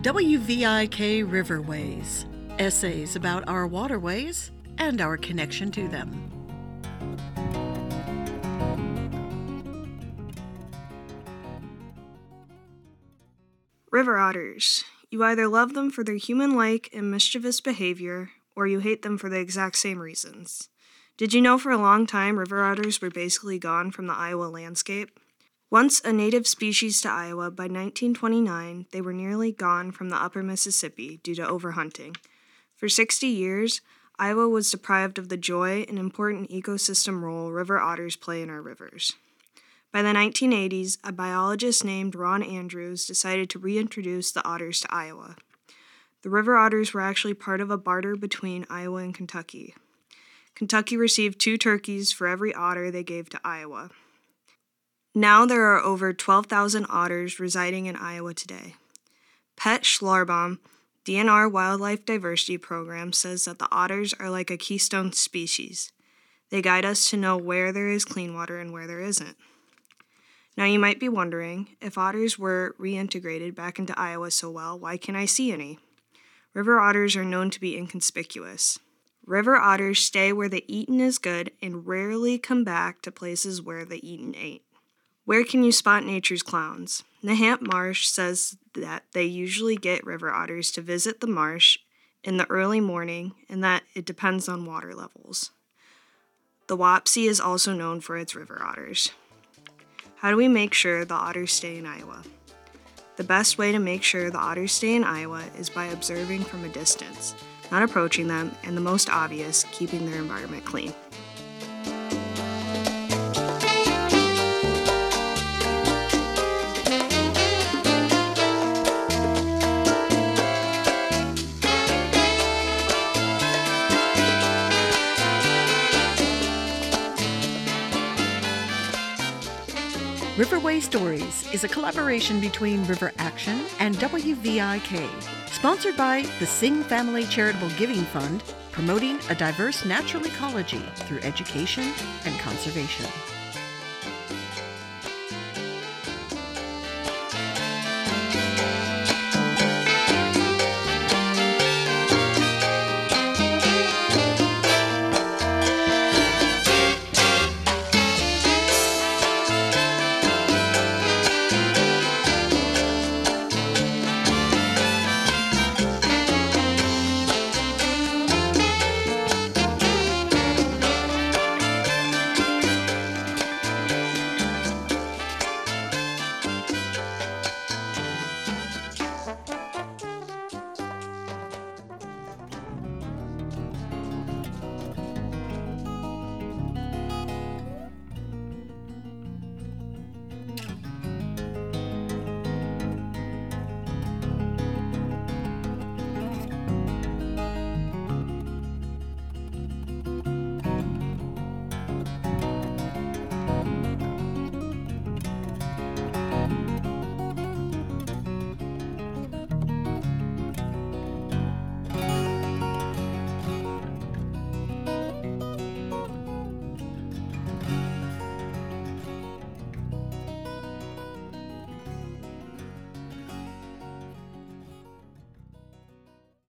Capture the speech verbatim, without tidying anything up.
W V I K Riverways, essays about our waterways and our connection to them. River otters. You either love them for their human-like and mischievous behavior, or you hate them for the exact same reasons. Did you know for a long time river otters were basically gone from the Iowa landscape? Once a native species to Iowa, by nineteen twenty-nine, they were nearly gone from the upper Mississippi due to overhunting. For sixty years, Iowa was deprived of the joy and important ecosystem role river otters play in our rivers. By the nineteen eighties, a biologist named Ron Andrews decided to reintroduce the otters to Iowa. The river otters were actually part of a barter between Iowa and Kentucky. Kentucky received two turkeys for every otter they gave to Iowa. Now there are over twelve thousand otters residing in Iowa today. Pet Schlarbaum, D N R Wildlife Diversity Program, says that the otters are like a keystone species. They guide us to know where there is clean water and where there isn't. Now you might be wondering, if otters were reintegrated back into Iowa so well, why can't I see any? River otters are known to be inconspicuous. River otters stay where the eaten is good and rarely come back to places where the eaten ain't. Where can you spot nature's clowns? Nahant Marsh says that they usually get river otters to visit the marsh in the early morning and that it depends on water levels. The Wapsie is also known for its river otters. How do we make sure the otters stay in Iowa? The best way to make sure the otters stay in Iowa is by observing from a distance, not approaching them, and the most obvious, keeping their environment clean. Riverway Stories is a collaboration between River Action and W V I K, sponsored by the Singh Family Charitable Giving Fund, promoting a diverse natural ecology through education and conservation.